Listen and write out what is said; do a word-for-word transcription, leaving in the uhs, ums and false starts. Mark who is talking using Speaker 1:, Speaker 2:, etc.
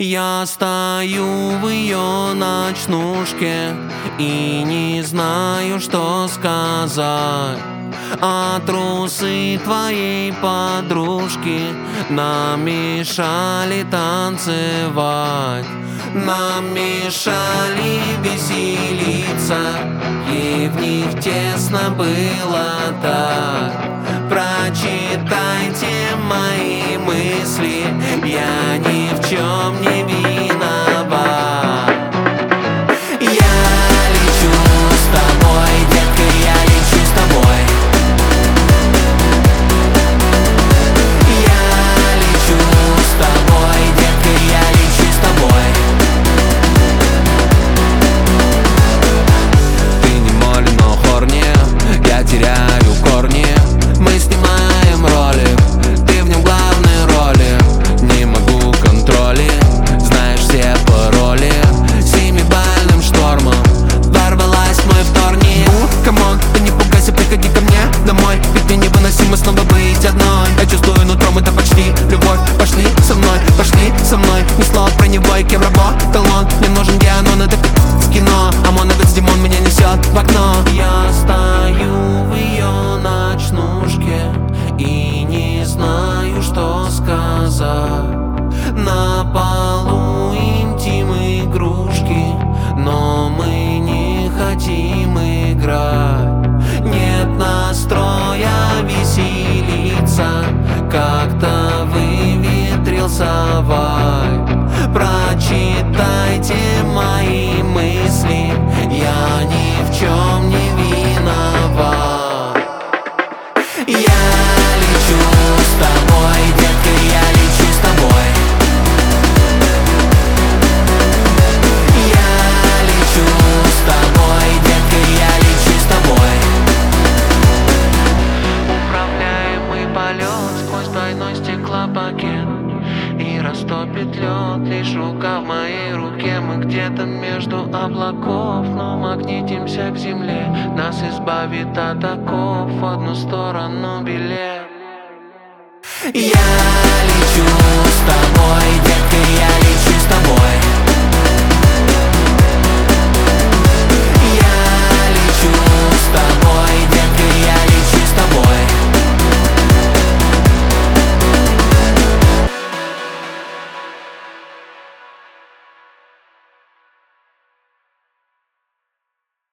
Speaker 1: Я стою в ее ночнушке и не знаю, что сказать. А трусы твоей подружки нам мешали танцевать, нам мешали веселиться, и в них тесно было так. Прочитайте мои мысли, я ни в чем не виноват. Я лечу с тобой, детка, я лечу с тобой. Я лечу с тобой, детка, я лечу с тобой. Ты не моли, но хорни, я теряю корни. Мы снимаем ролик, ты в нем главной роли. Не могу контроли, знаешь все пароли. Семибальным штормом ворвалась в мой вторник. Камон, ты не пугайся, приходи ко мне домой, ведь мне невыносимо снова быть одной. Я чувствую нутром, это почти любовь. Пошли со мной, пошли со мной. Ни слова про него и кем работал он. Мне нужен Геонон, это в кино. ОМОНовец Димон меня несет в окно. Я стою в ее ночнушке и не знаю, что сказать. На полу интим игрушки, но мы не хотим играть. Нет настроя веселиться, как-то выветрился вайб. Прочитайте мои мысли, я ни в чем не виноват. Я лечу с тобой, детка, я лечу с тобой. Я лечу с тобой, детка, я лечу с тобой. Управляемый полет сквозь двойной стеклопакет, и растопит лед лишь рука в моей руке. Мы где-то между облаков, но магнитимся к земле. Нас избавит от оков в одну сторону билет. Я